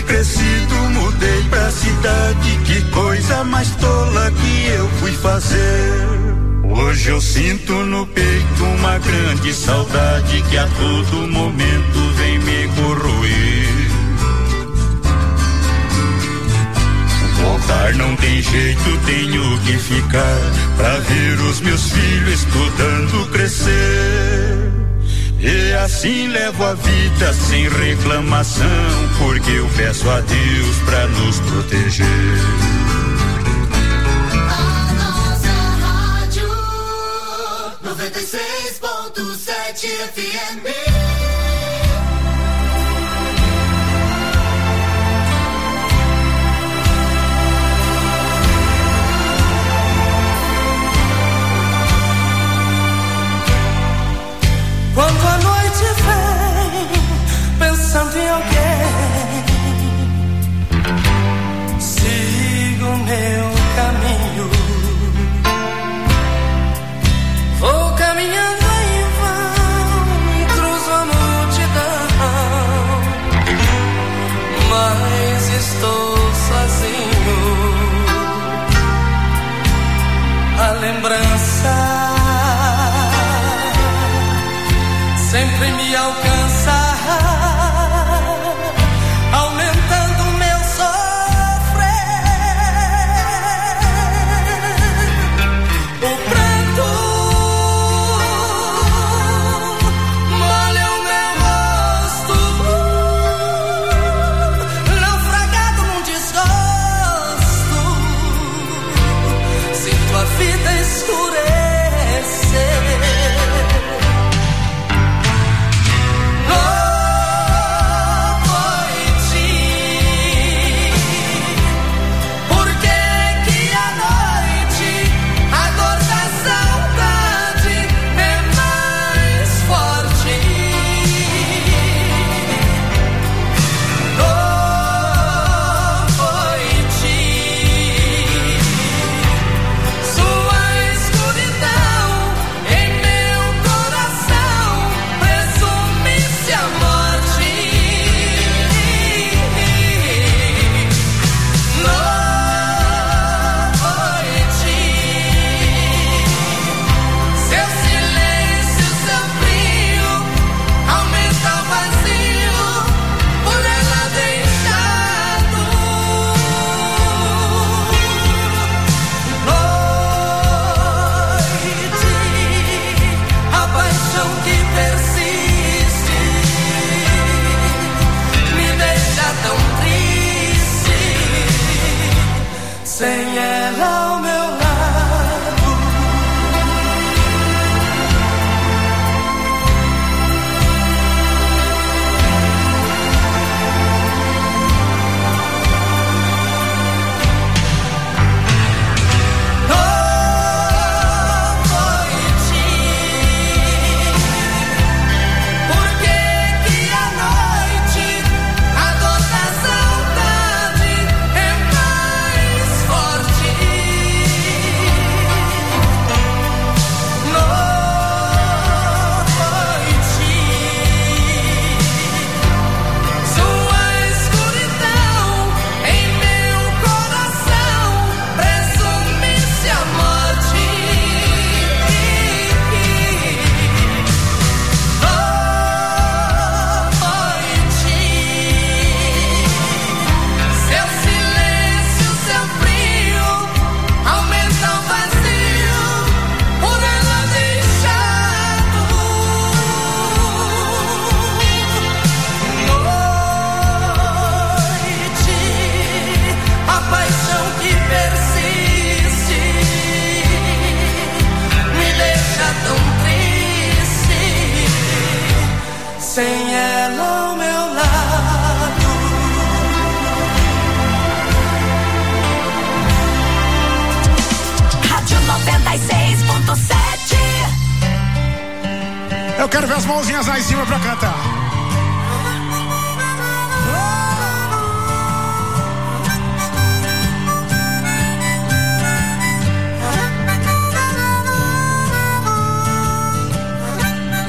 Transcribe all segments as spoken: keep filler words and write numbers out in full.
crescido, mudei pra cidade. Que coisa mais tola que eu fui fazer. Hoje eu sinto no peito uma grande saudade que a todo momento vem me corroer. Voltar não tem jeito, tenho que ficar pra ver os meus filhos estudando crescer. E assim levo a vida sem reclamação, porque eu peço a Deus pra nos proteger. A nossa rádio noventa e seis ponto sete F M. Quando a noite vem, pensando em alguém, sigo meu caminho. Vou caminhando em vão, cruzo a multidão, mas estou sozinho. A lembrança sempre me alcança, aumentando o meu sofrer. O pranto molha o meu rosto, naufragado num desgosto. Sinto a vida escurecer. Sem ela ao meu lado, noite, por que que a noite, a dor da saudade é mais forte. Noite, sua escuridão em meu coração presume-se a morte. Noite, seu silêncio, seu frio aumenta o vazio por ela deixado. Noite, a paixão que persiste me deixa tão triste. Sem ela ao meu lado. Rádio noventa e seis ponto sete. Eu quero ver as mãozinhas lá em cima pra cantar.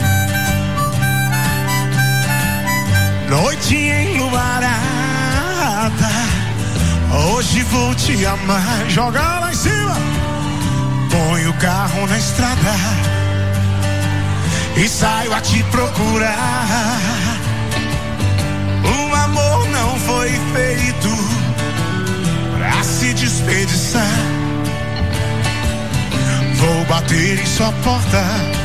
Noite enluarada, Hoje vou te amar. Joga lá em cima. Põe o carro na estrada e saio a te procurar. O amor não foi feito pra se desperdiçar. Vou bater em sua porta,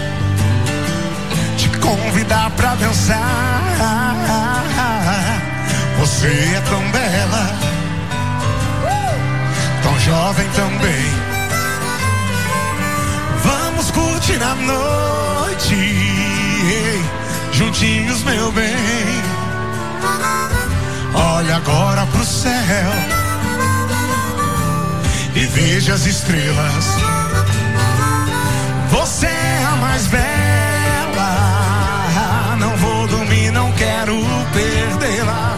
te convidar pra dançar. Você é tão bela, tão jovem também. Vamos curtir a noite, juntinhos, meu bem. Olha agora pro céu e veja as estrelas. Você é a mais bela. Não vou dormir, não quero perdê-la.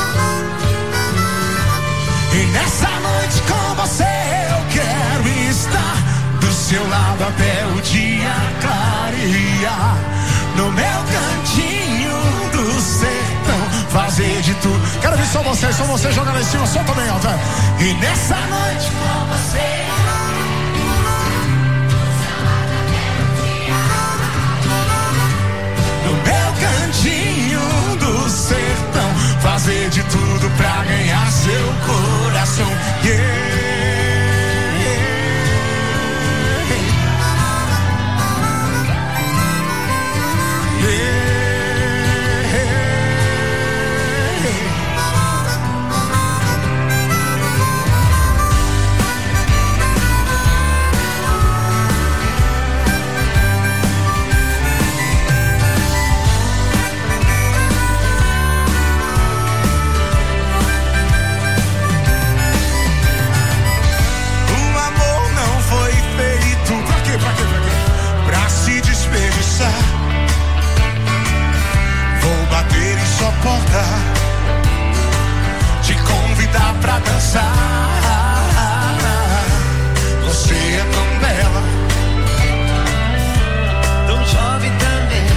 E nessa noite com você eu quero estar do seu lado até o dia clarear. No meu cantinho do sertão, fazer de tudo. Quero ver só vocês, só você joga lá em cima, solta bem alto. E nessa noite com você no meu cantinho do sertão, fazer de tudo pra ganhar seu coração. Yeah. Vou bater em sua porta, te convidar pra dançar. Você é tão bela, tão jovem também.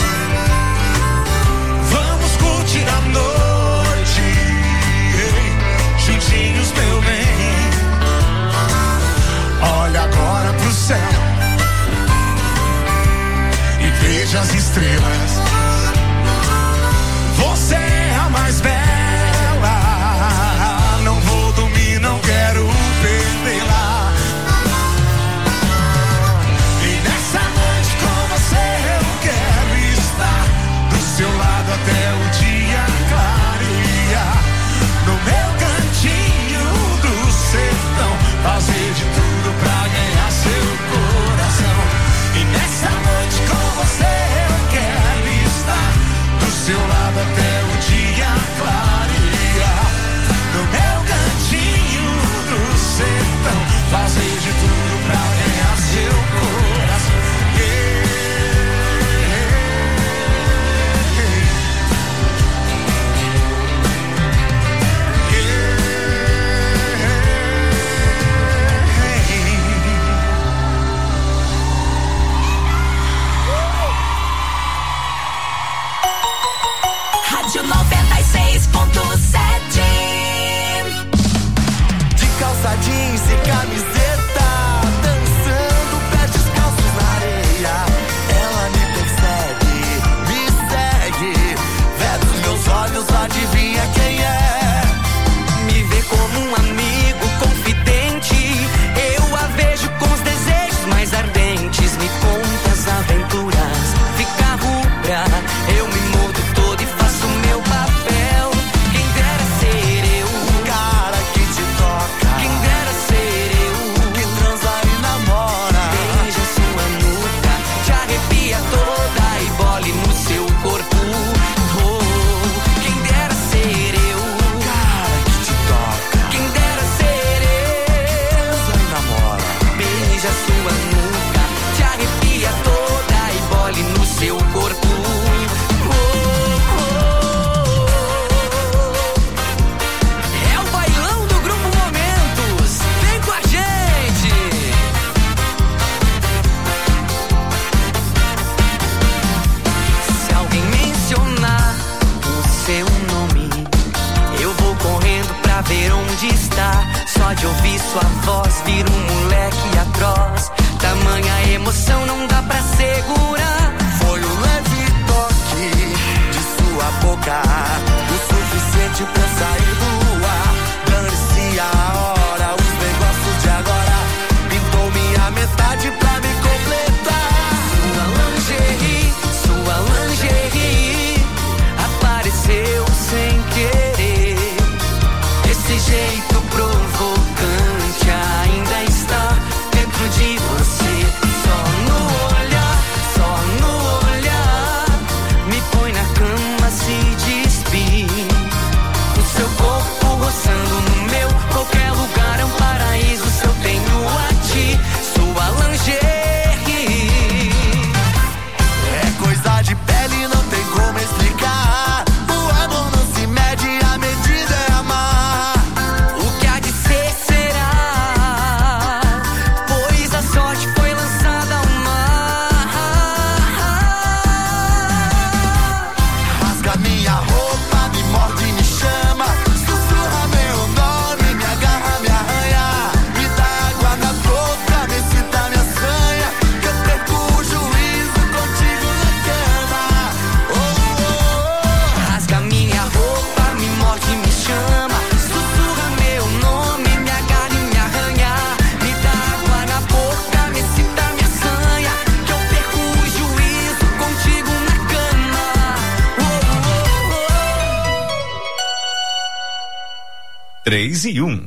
Vamos curtir a noite, juntinhos, meu bem. Olha agora pro céu e veja as estrelas. Você é a mais bela. Não vou dormir, não quero perdê-la. E nessa noite com você eu quero estar do seu lado até o dia clarear. No meu cantinho do sertão, fazer de tudo pra ganhar seu coração. E nessa noite com você eu quero estar do seu lado até o dia clarear. No meu cantinho do sertão, fazer de tudo pra ganhar seu coração. Yeah. de ouvir sua voz, vira um moleque atroz. Tamanha emoção não dá pra segurar. Foi um leve toque de sua boca, o suficiente pra eu sair do ar. Dane-se a hora, os negócios de agora. Pintou minha metade pra me completar. Sua lingerie, sua lingerie apareceu sem querer. Esse jeito provocante ainda está dentro de você. Só no olhar, só no olhar, me põe na cama, se despir. O seu corpo roçando no meu, qualquer lugar é um paraíso se eu tenho a ti. Sua lingerie é coisa de pele, não tem como explicar. O amor não se mede, a medida é amar. O que há de ser será, pois a sorte foi lançada ao mar. Rasga minha roupa, me morde, me chama. Sussurra meu nome, me agarra, me arranha. Me dá água na boca, me excita, me assanha. Que eu perco o juízo contigo na cama. Oh, oh, oh. Rasga minha roupa, me morde, me chama. Sussurra meu nome, me agarra e me arranha. Me dá água na boca, me excita, me assanha. Que eu perco o juízo contigo na cama. Oh, oh, oh. Três e um.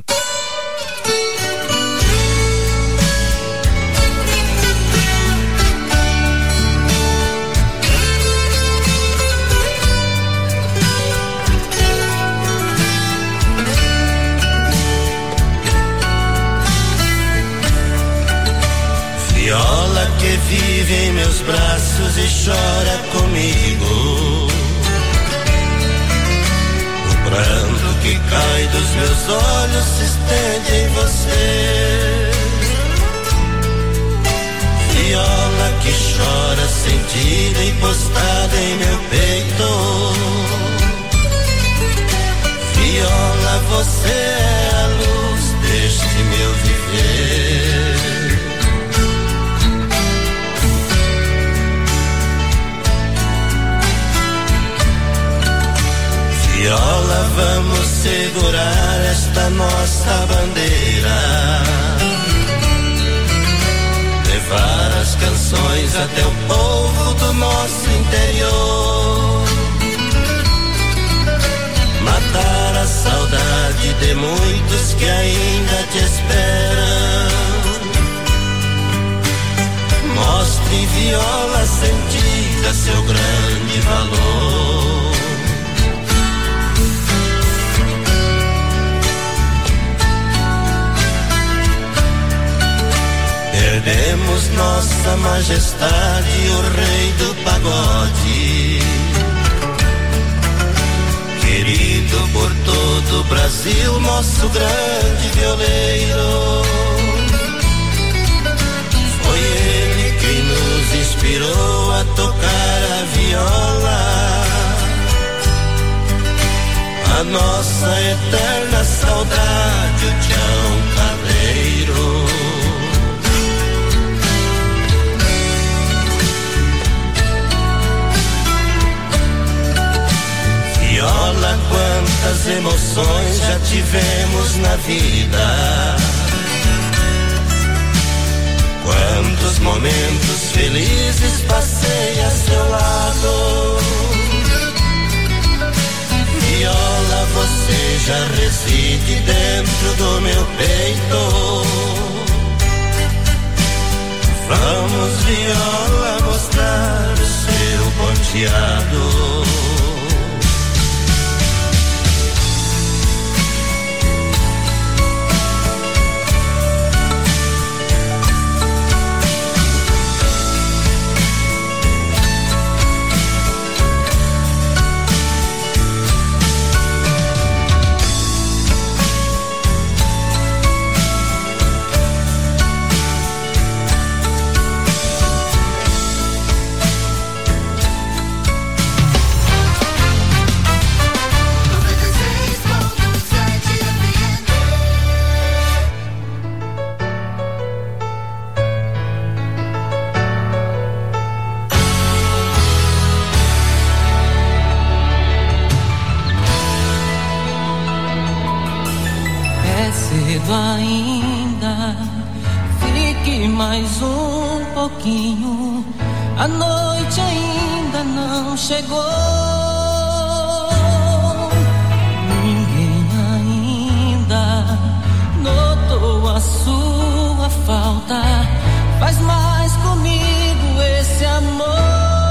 Viola que vive em meus braços e chora comigo. O pranto que cai dos meus olhos se estende em você. Viola que chora sentida e postada em meu peito. Viola, você é a luz deste meu viver. Viola, vamos segurar esta nossa bandeira, levar as canções até o povo do nosso interior, matar a saudade de muitos que ainda te esperam. Mostre, viola sentida, seu grande valor. Perdemos nossa majestade, o rei do pagode, querido por todo o Brasil, nosso grande violeiro. Foi ele quem nos inspirou a tocar a viola, a nossa eterna saudade, o Tião Carneiro. Viola, quantas emoções já tivemos na vida, quantos momentos felizes passei a seu lado. Viola, você já reside dentro do meu peito. Vamos, viola, mostrar o seu ponteado. cedo ainda, fique mais um pouquinho, a noite ainda não chegou. Ninguém ainda notou a sua falta, faz mais comigo esse amor.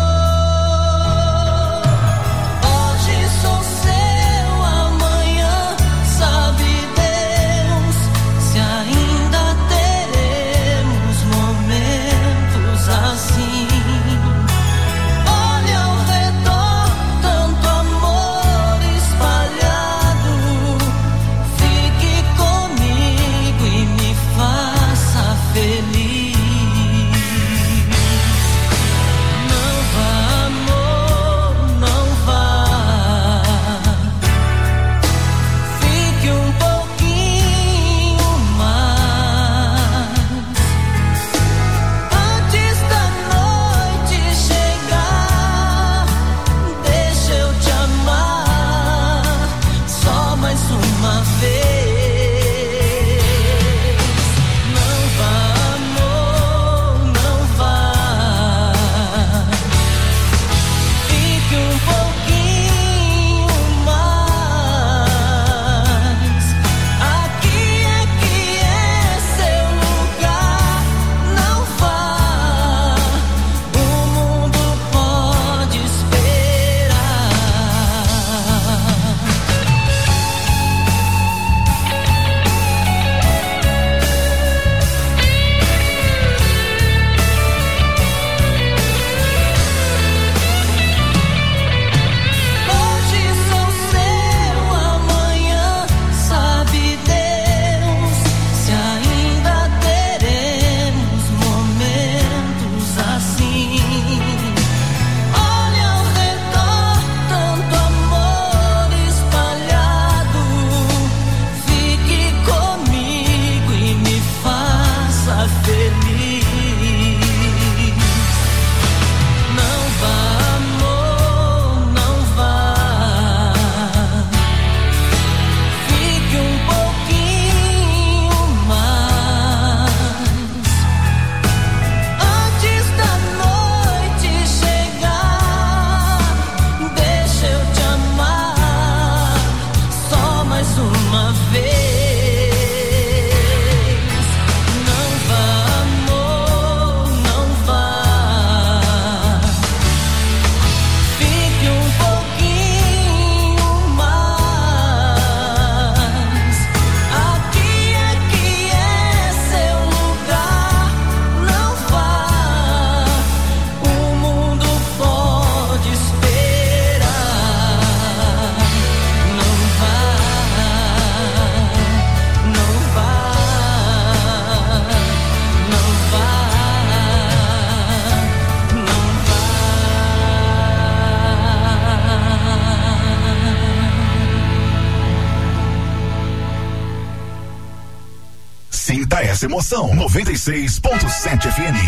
Essa emoção, noventa e seis ponto sete F M.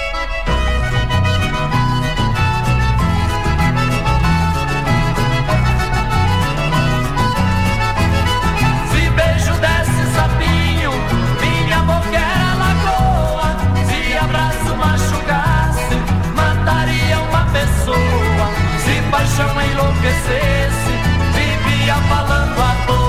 Se beijo desse sapinho, minha boca era lagoa. Se abraço machucasse, mataria uma pessoa. Se paixão enlouquecesse, vivia falando à toa.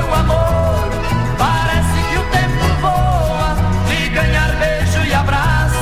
Abraço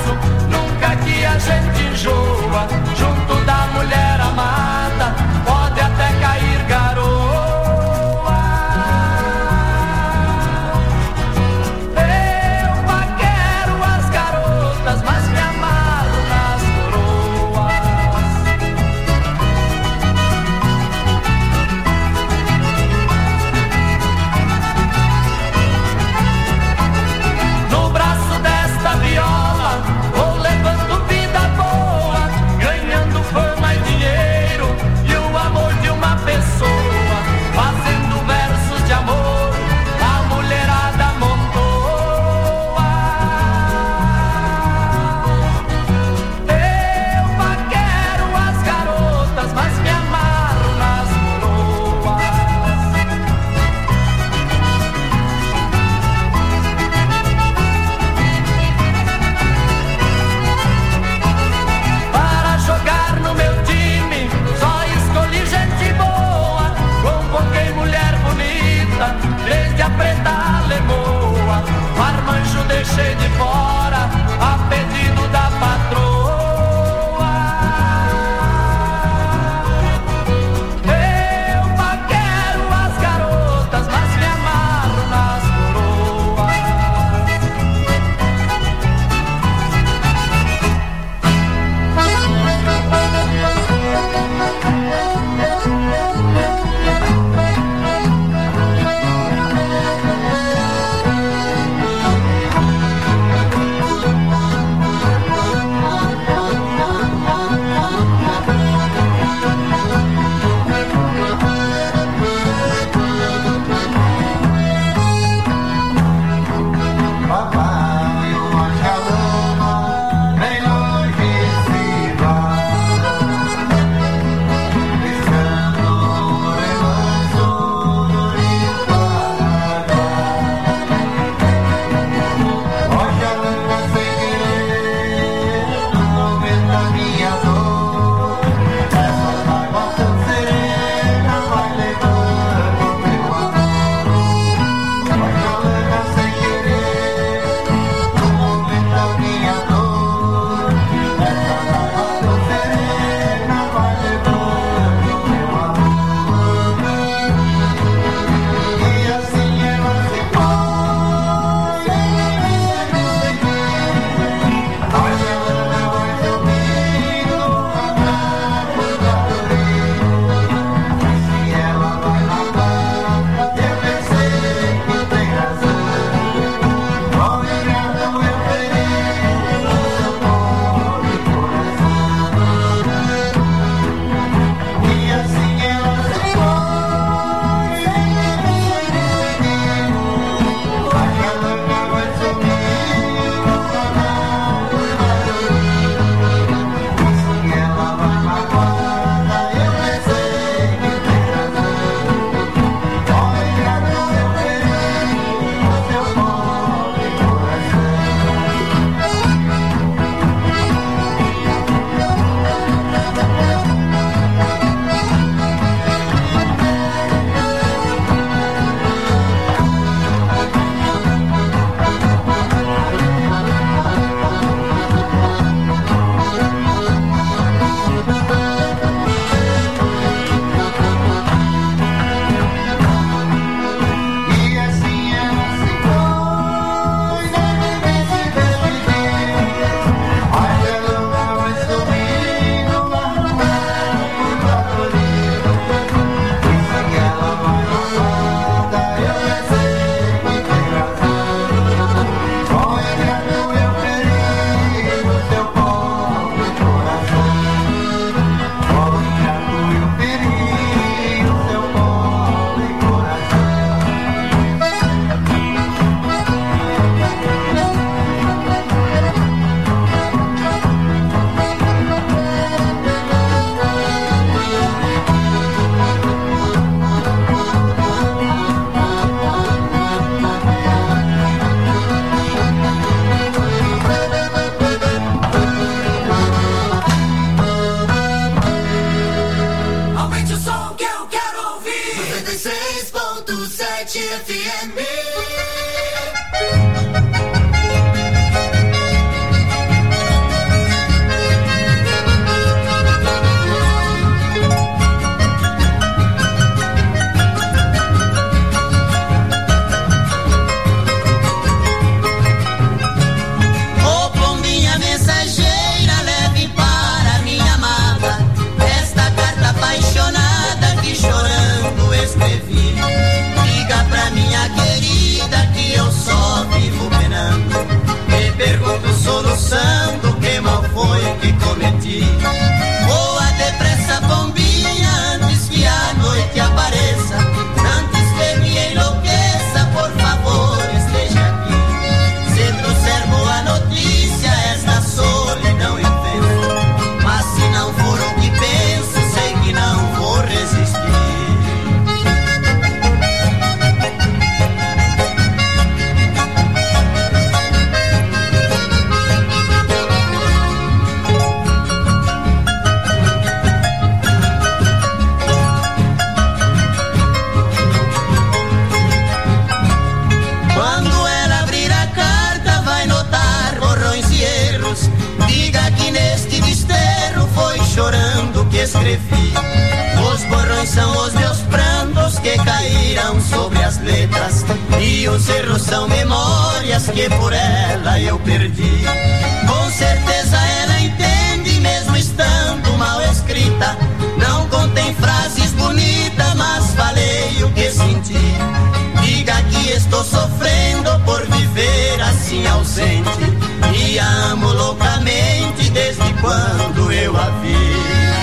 escrevi. Os borrões são os meus prantos que caíram sobre as letras, e os erros são memórias que por ela eu perdi. Com certeza ela entende, mesmo estando mal escrita. Não contém frases bonitas, mas falei o que senti. Diga que estou sofrendo por viver assim ausente, e a amo loucamente desde quando eu a vi.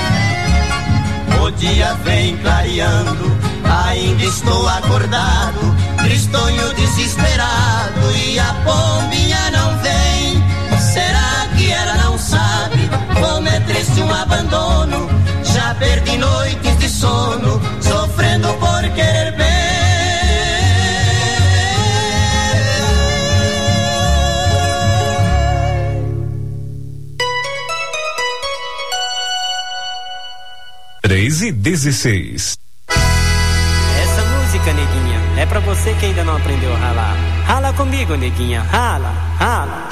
O dia vem clareando, ainda estou acordado, tristonho desesperado, e a pombinha não vem. Será que ela não sabe como é triste um abandono? Já perdi noites de sono, sofrendo por querer bem. três e dezesseis. Essa música, neguinha, é pra você que ainda não aprendeu a ralar. Rala comigo, neguinha, rala, rala.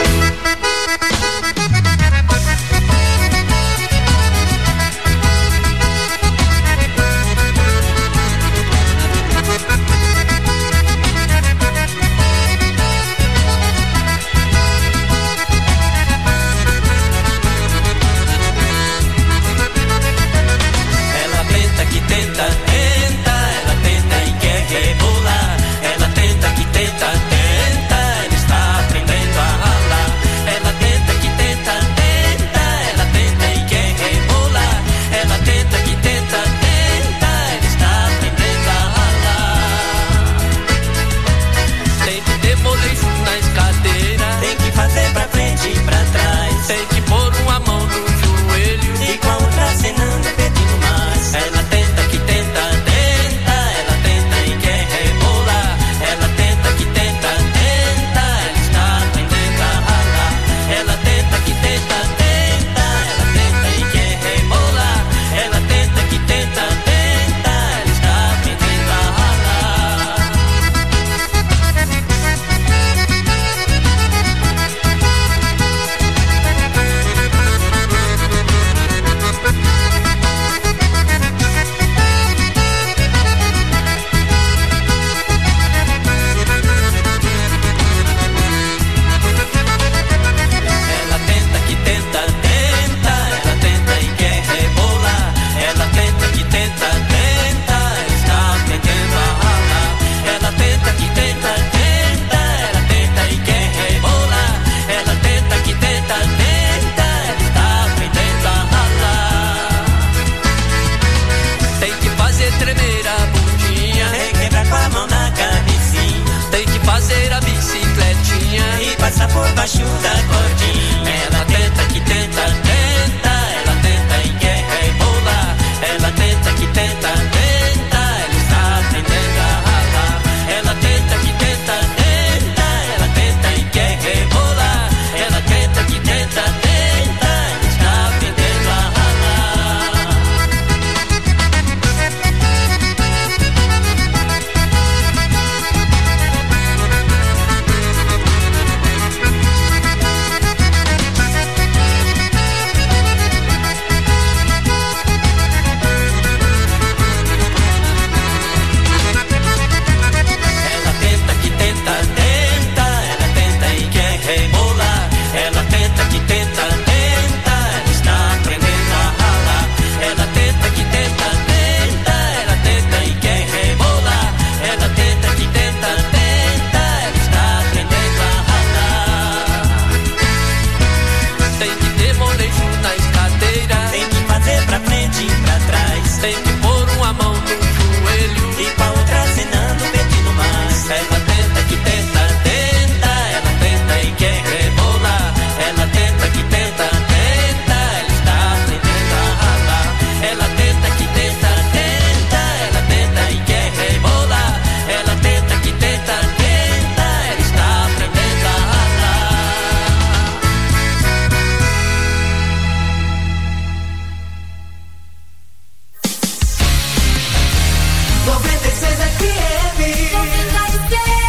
noventa e seis F M.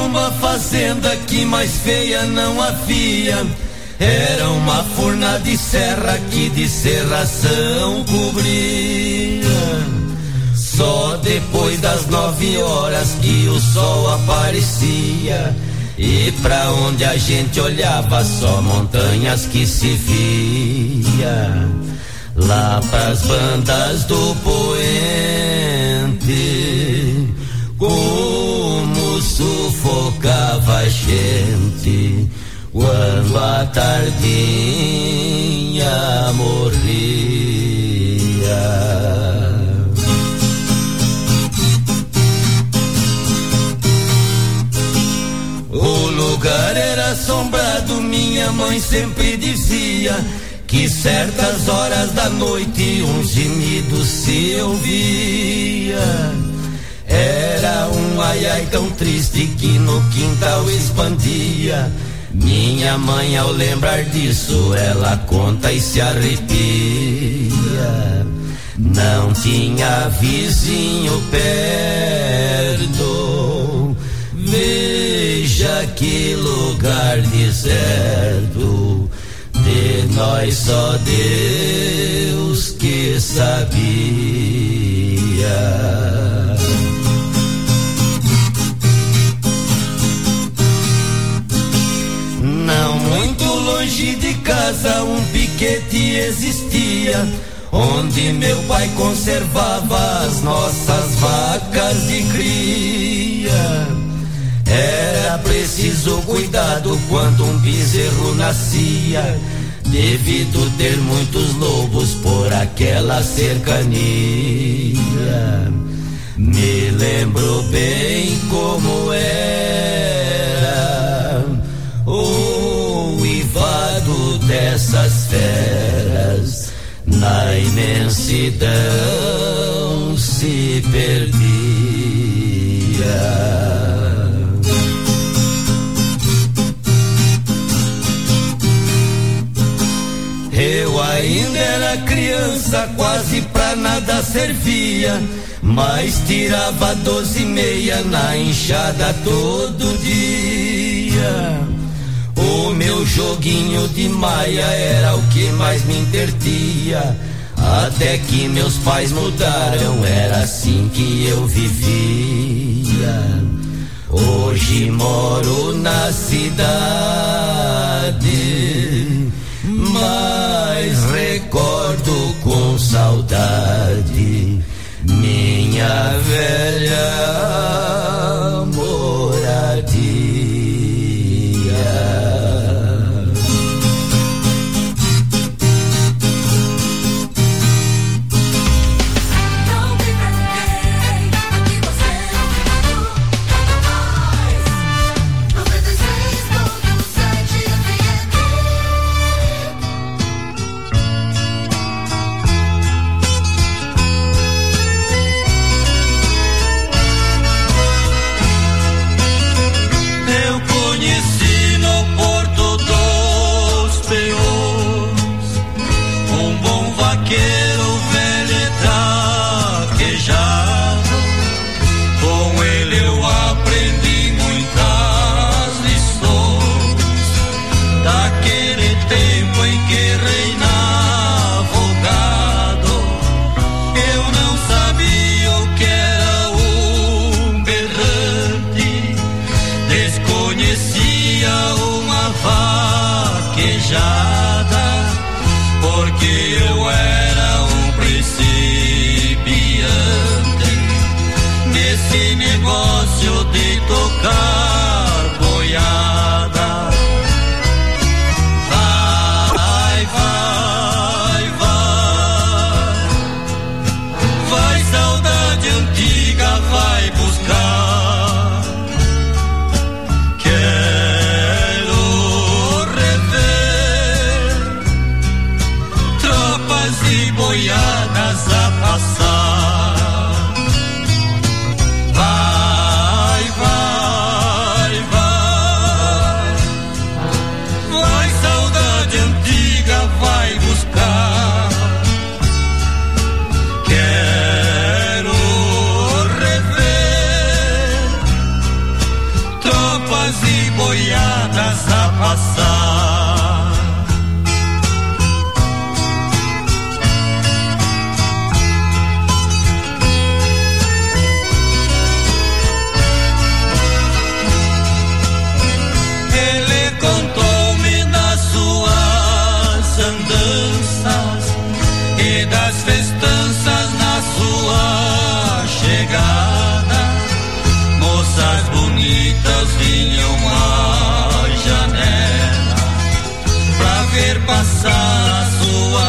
uma fazenda que mais feia não havia. Era uma furna de serra que de serração cobria. Só depois das nove horas que o sol aparecia, e pra onde a gente olhava só montanhas que se via. Lá pras bandas do poente, como sufocava a gente quando a tardinha morria. O lugar era assombrado, minha mãe sempre dizia que certas horas da noite um gemido se ouvia. Era um ai ai tão triste que no quintal expandia. Minha mãe, ao lembrar disso, ela conta e se arrepia. Não tinha vizinho perto, veja que lugar deserto. De nós só Deus que sabia. Não muito longe de casa um piquete existia, onde meu pai conservava as nossas vacas de cria. Era preciso cuidado quando um bezerro nascia, devido ter muitos lobos por aquela cercania. Me lembro bem como era o uivado dessas feras, na imensidão se perdia. Eu ainda era criança, quase pra nada servia, mas tirava doze e meia na enxada todo dia. O meu joguinho de maia era o que mais me entretia, até que meus pais mudaram, era assim que eu vivia. Hoje moro na cidade, mas recordo com saudade minha velha moradia. Vai, vai, boiadas a passar. Ele contou-me das suas andanças e das festanças na sua chegada. Moças bonitas vinham à janela pra ver passar a sua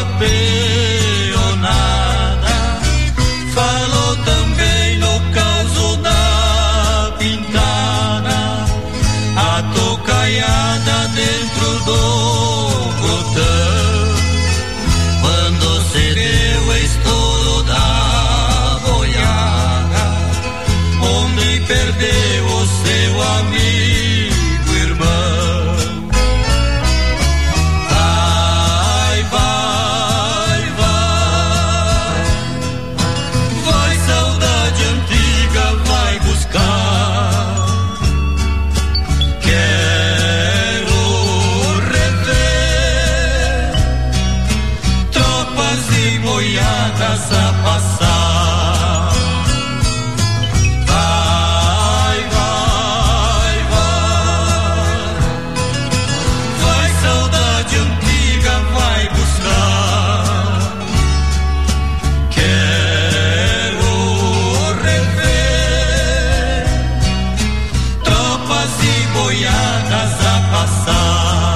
peonada. Falou também no caos da pintada, a tocaiada dentro do botão. Quando se deu o estouro da boiada, homem perdeu o seu amigo irmão. Vai, vai, vai, vai, saudade antiga, vai buscar. Quero rever tropas e boiadas a passar. Vai, vai, vai, vai, saudade antiga, vai buscar. Quero rever tropas e boiadas a passar.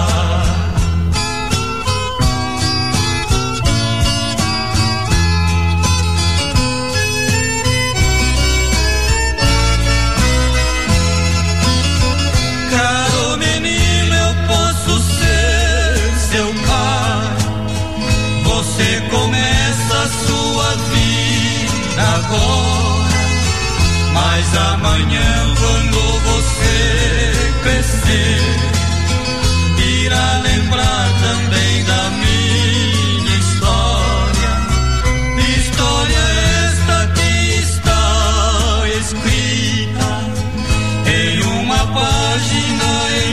Caro menino, eu posso ser seu pai. Você começa a sua vida agora, mas amanhã, quando você crescer, irá lembrar também da minha história. História esta que está escrita em uma página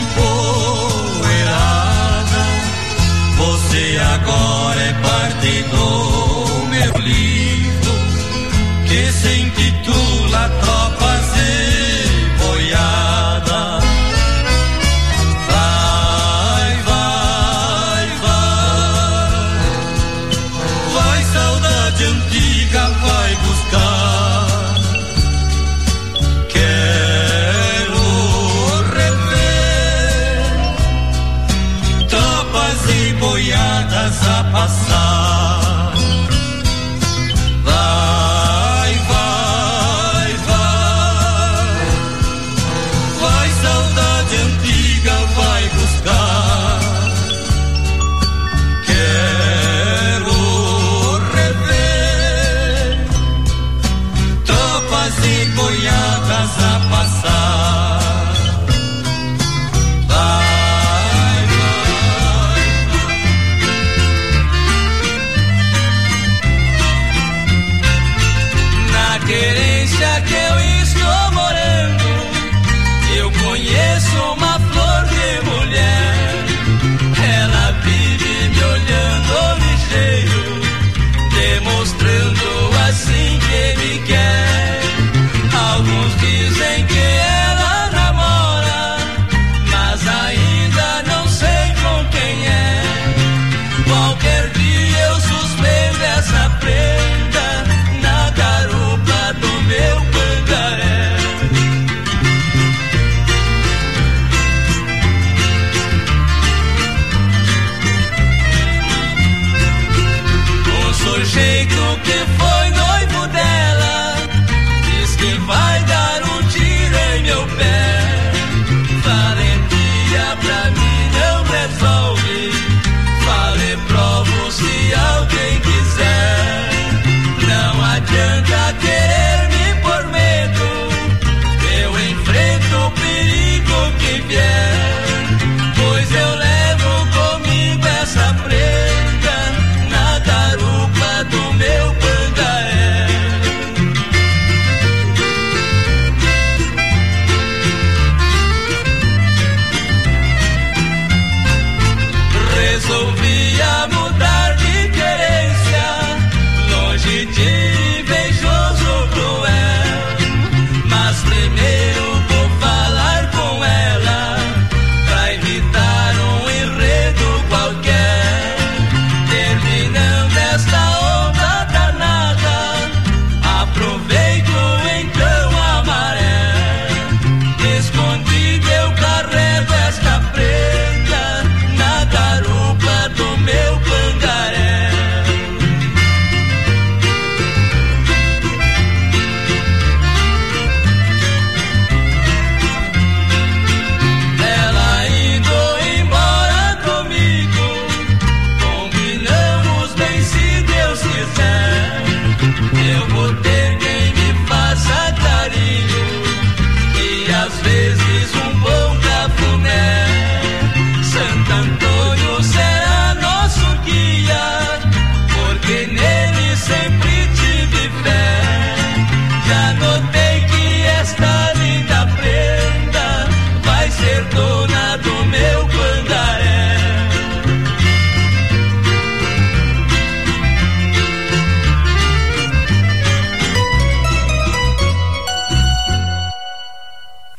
empoeirada. Você agora é parte do meu livro, que se intitula Tropas e Boiada. Vai, vai, vai, vai, saudade antiga, vai buscar. Quero rever tropas e boiadas a passar. Vai, vai, vai, vai, saudade antiga, vai buscar. Quero rever tropas e boiadas a passar. Vai, vai, na querência que eu estou morando, eu conheço uma flor de mulher. Ela vive me olhando ligeiro, demonstrando assim que me quer. Alguns dizem que ela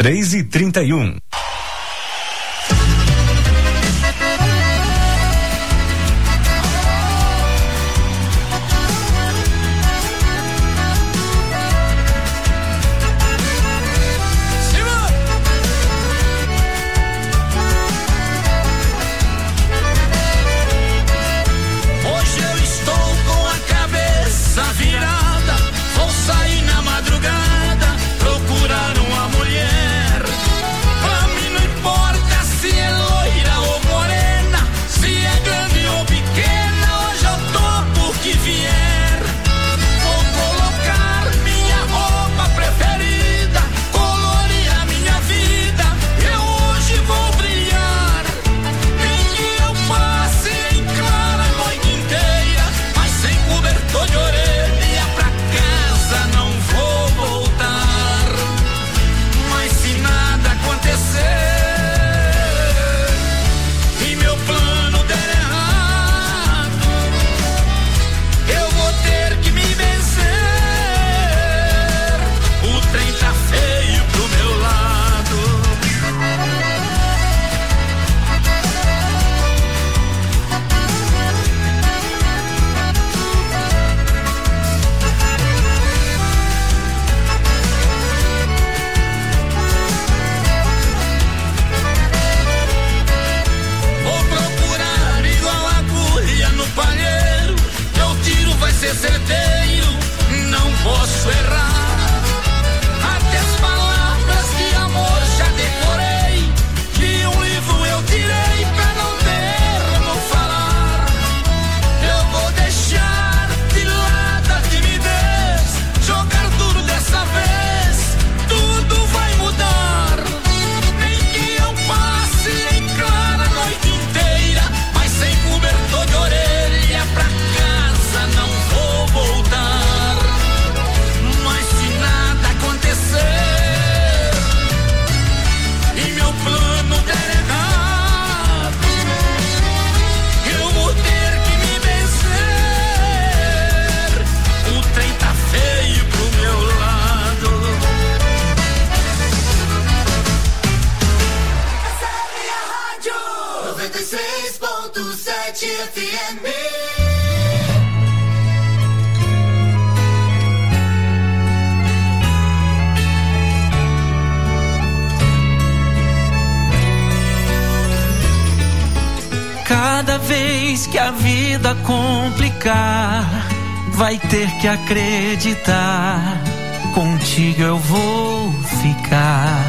três e trinta e um. Cada vez que a vida complicar, vai ter que acreditar, contigo eu vou ficar.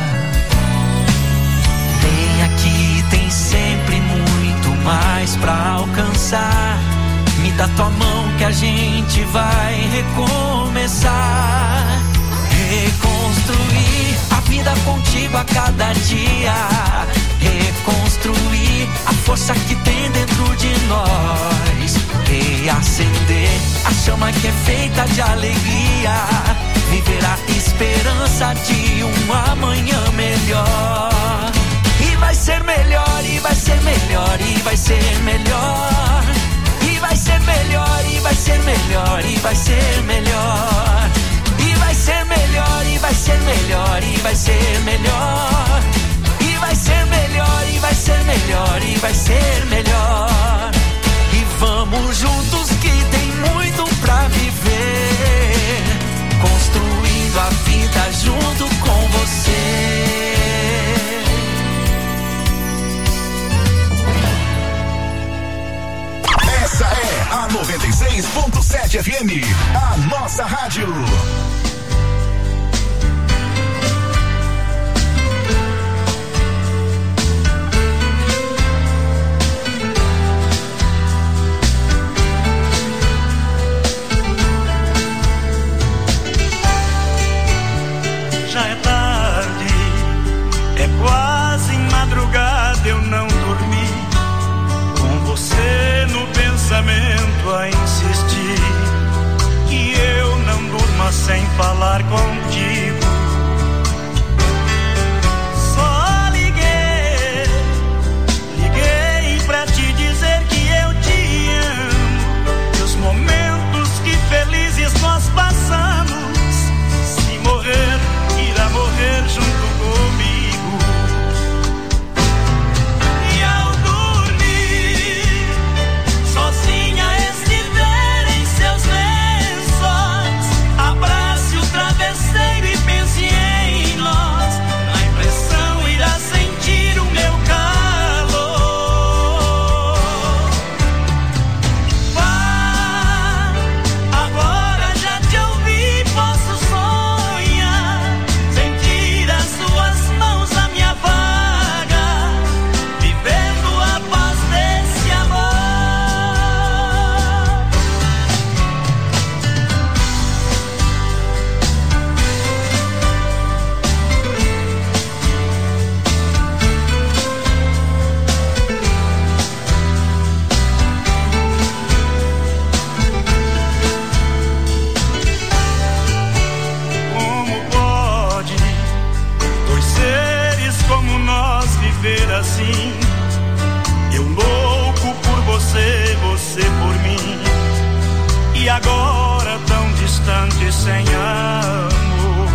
Tem aqui, tem sempre muito mais pra alcançar. Me dá tua mão que a gente vai recomeçar. Reconstruir a vida contigo a cada dia. Reconstruir a força que tem dentro de nós. Reacender a chama que é feita de alegria. Viver a esperança de um amanhã melhor. E vai ser melhor, e vai ser melhor, e vai ser melhor. E vai ser melhor, e vai ser melhor, e vai ser melhor. E vai ser melhor, e vai ser melhor, e vai ser melhor. E vai ser melhor, e vai ser melhor, e vai ser melhor. E vamos juntos que tem muito pra viver, construindo a vida junto com você. Essa é a noventa e seis ponto sete F M, a nossa rádio. Já é tarde, é quase madrugada, eu não dormi. Com você no pensamento a insistir, que eu não durma sem falar contigo. Só liguei, liguei pra te dizer que eu te amo. E os momentos que felizes nós passamos, se morrer, irá morrer junto comigo. assim. Eu louco por você, você por mim. E agora tão distante, sem amor.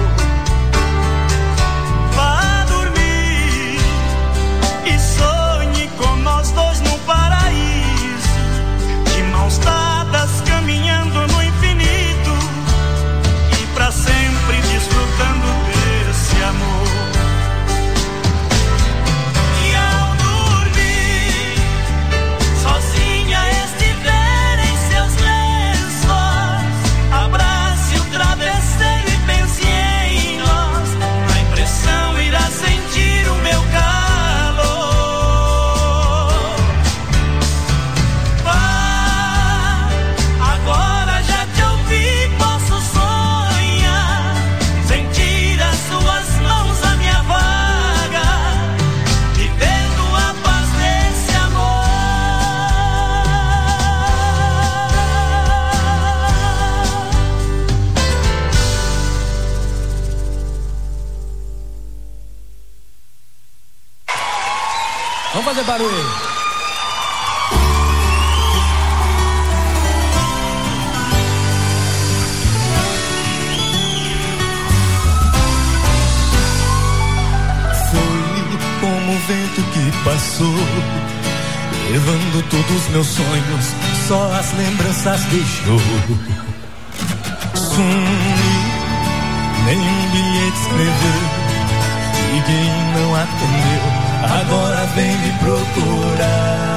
Vá dormir e sonhe com nós dois no paraíso, de mãos dadas caminhando no infinito, e pra sempre desfrutando desse amor. E ao dormir, sozinha estiver em seus lençóis, abrace o travesseiro e pense em nós. Na impressão irá sentir o meu calor. Vá, agora já te ouvi, posso sonhar, sentir as suas mãos à minha vaga, vivendo a paz desse amor. Vamos fazer barulho aí. Foi como o vento que passou, levando todos os meus sonhos, só as lembranças deixou. Sumi, nenhum bilhete escreveu, ninguém não atendeu. Agora vem me procurar.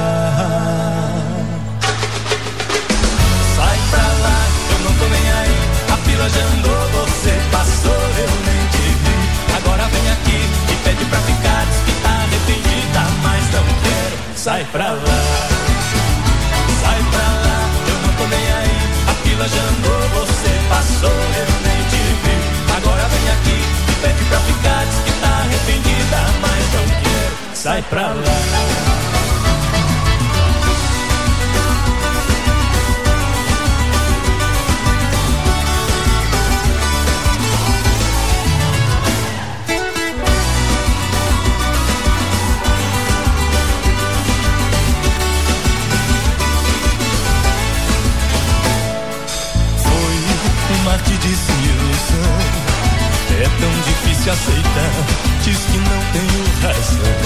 Sai pra lá, eu não tô nem aí. A fila já andou, você passou, eu nem te vi. Agora vem aqui e pede pra ficar. Diz que tá arrependida, mas não quero. Sai pra lá, sai pra lá, eu não tô nem aí. A fila já andou, você passou, eu nem te vi. Agora vem aqui e pede pra ficar. Diz que tá arrependida, mas não quero. Sai pra lá. Foi um mar de desilusão, é tão difícil aceitar. Diz que não tenho razão.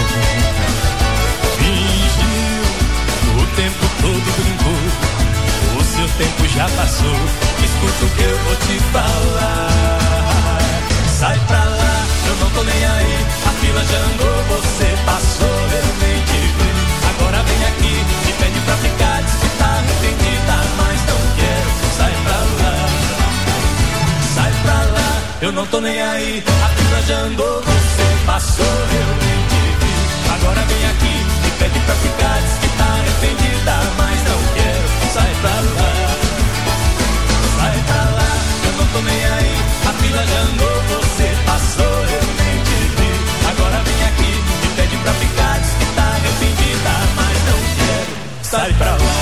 Fingiu, o tempo todo brincou. O seu tempo já passou. Escuta o que eu vou te falar. Sai pra lá, eu não tô nem aí. A fila já andou, você passou, eu nem te vi. Agora vem aqui e pede pra ficar. Diz que tá arrependida, mas não quero. Sai pra lá, sai pra lá, eu não tô nem aí. A fila já andou, você passou, eu nem te vi. Agora vem aqui e pede pra ficar. Diz que tá arrependida, mas não quero. Sai pra lá, sai pra lá, eu não tô nem aí. A fila já andou, você passou, eu nem te vi. Agora vem aqui e pede pra ficar. Diz que tá arrependida, mas não quero. Sai pra lá.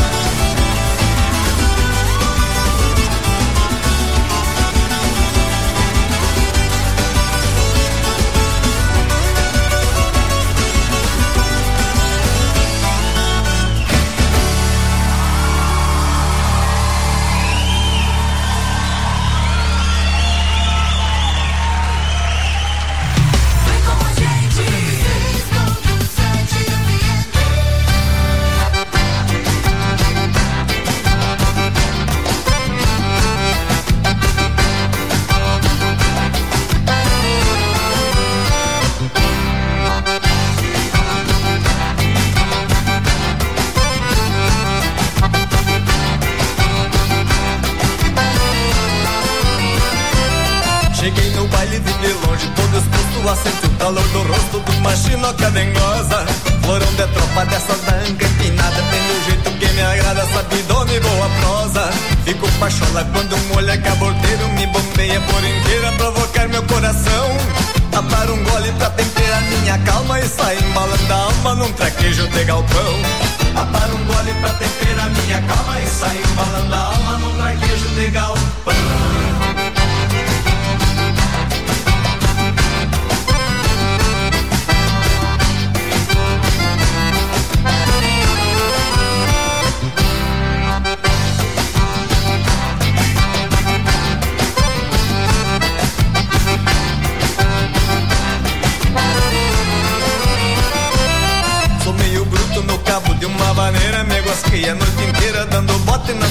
Cheguei no baile, vi de longe todo exposto a sentir o calor do rosto de uma chinoca dengosa. Florão de tropa dessas da anca empinada, tem o jeito que me agrada, sabidona e boa prosa. Fico pachola quando um olhar cabordeiro me bombeia por inteira, provocar meu coração. Tapar um gole pra temperar minha calma e sair embalando a alma num traquejo de galpão. Tapar um gole pra temperar minha calma e sair embalando a alma num traquejo de galpão.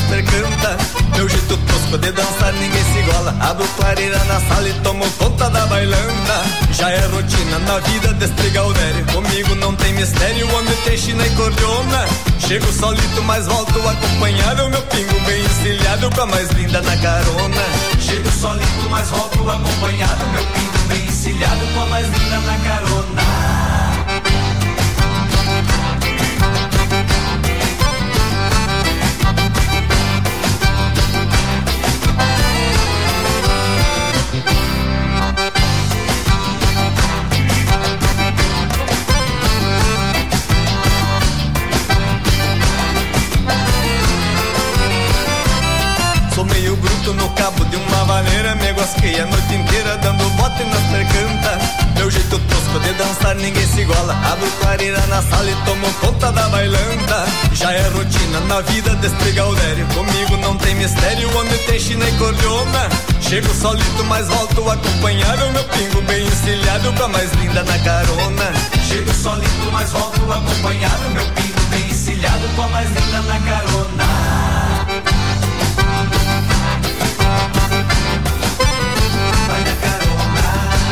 percanta. Meu jeito tosco de dançar ninguém se iguala. Abro clareira na sala e tomo conta da bailanta. Já é rotina na vida despregar o vério. Comigo não tem mistério, onde tem china e cordiona. Chego solito, mas volto acompanhado. O meu pingo bem encilhado com a mais linda na carona. Chego solito, mas volto acompanhado. Meu pingo bem encilhado com a mais linda na carona. Sou meio bruto no cabo de uma vaneira. Me guasquei a noite inteira dando bote nas percantas. Meu jeito tosco de dançar ninguém se iguala. Abro clareira na sala e tomo conta da bailanta. Já é rotina na vida despregar o vério. Comigo não tem mistério, onde tem china e cordiona. Chego solito, mas volto acompanhado. Meu pingo bem encilhado com a mais linda na carona. Chego solito, mas volto acompanhado. Meu pingo bem encilhado com a mais linda na carona. Vai na carona.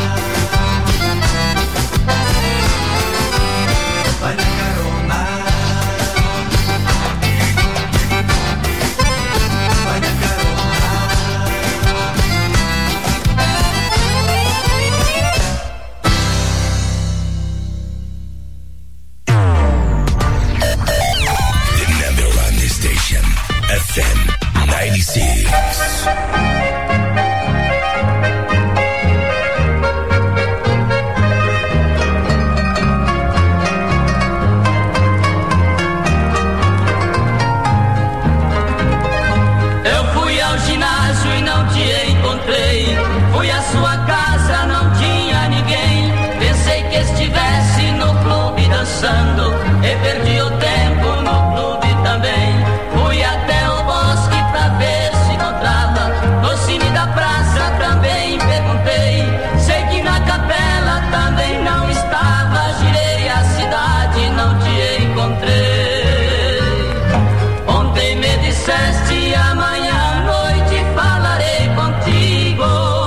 Vai na carona. Vai na The number one station, F M ninety-six. Fui à sua casa, não tinha ninguém. Pensei que estivesse no clube dançando e perdi o tempo no clube também. Fui até o bosque pra ver se encontrava. No cine da praça também perguntei. Sei que na capela também não estava. Girei a cidade, não te encontrei. Ontem me disseste amanhã à noite falarei contigo.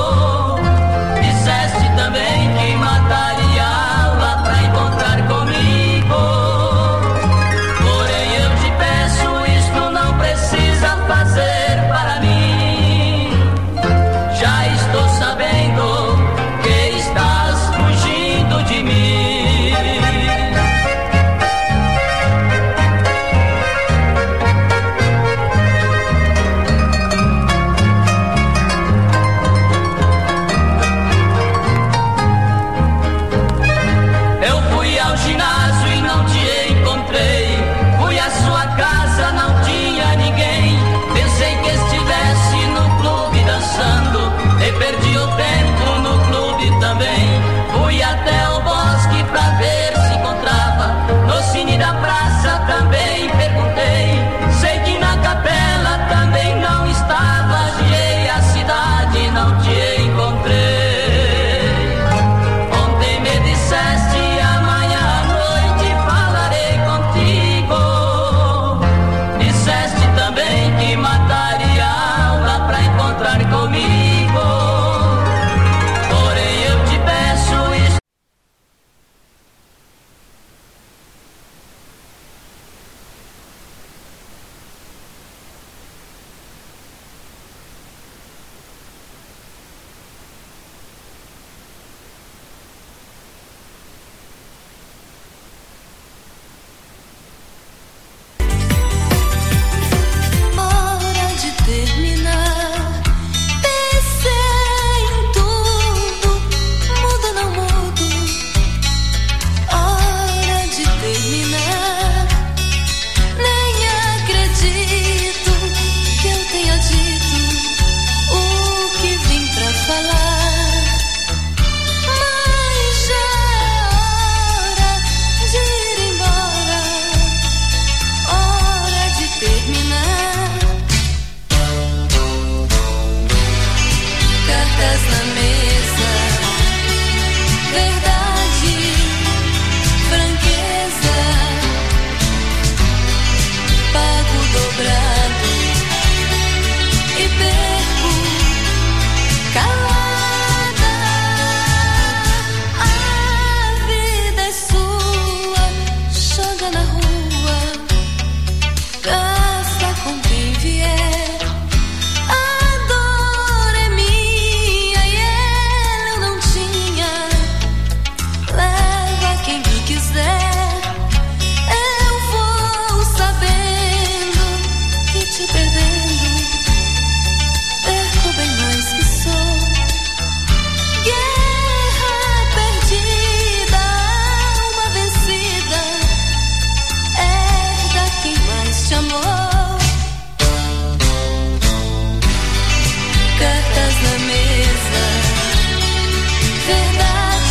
Também que mataria a aula pra encontrar comigo. Porém eu te peço, isto não precisa fazer para mim. Já estou sabendo que estás fugindo de mim. Perdi o tempo no clube também. Fui até o bosque pra ver se encontrava. No cine da praça também perguntei. Sei que na capela também não estava. Girei a cidade, não te encontrei. Ontem me disseste amanhã à noite falarei contigo. Disseste também que mataria a aula pra encontrar comigo. Cartas na mesa, verdade.